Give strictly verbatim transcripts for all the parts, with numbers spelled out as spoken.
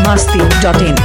masti dot in.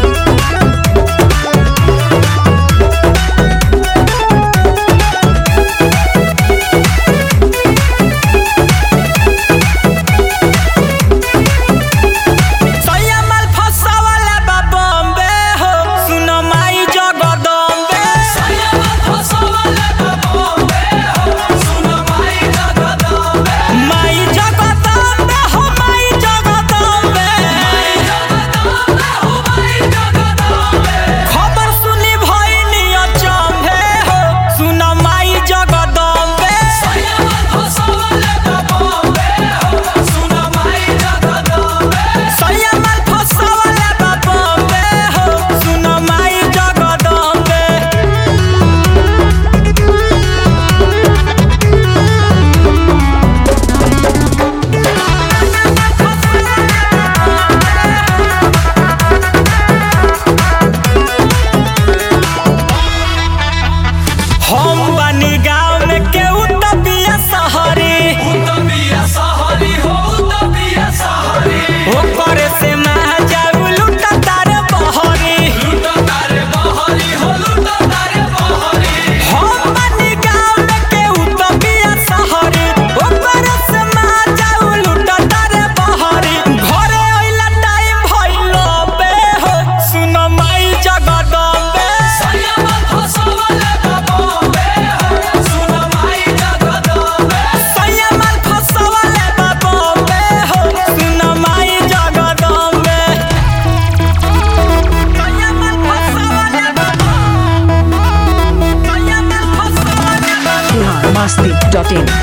masti dot in.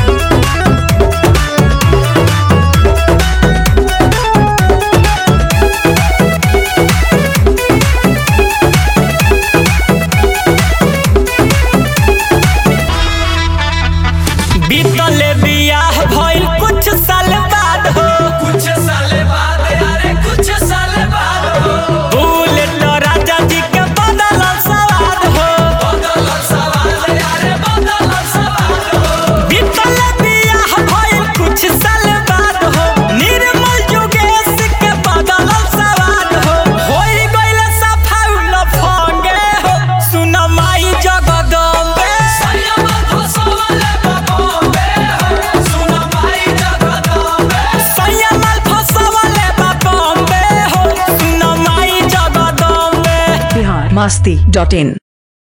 बीतले बियाह भइल कुछ साल बाद हो कुछ साल बाद अरे कुछ साल बाद हो बुलेट राजा जी के बदल सवाद हो बदल सवाद अरे बदल सवाद हो बीतले बियाह भइल कुछ साल बाद हो निर्मल जोगेश के बदल सवाद हो होई गइल सफाउल फंगे हो सुन माई जगदम्बे सैयमा फसवले masti dot in.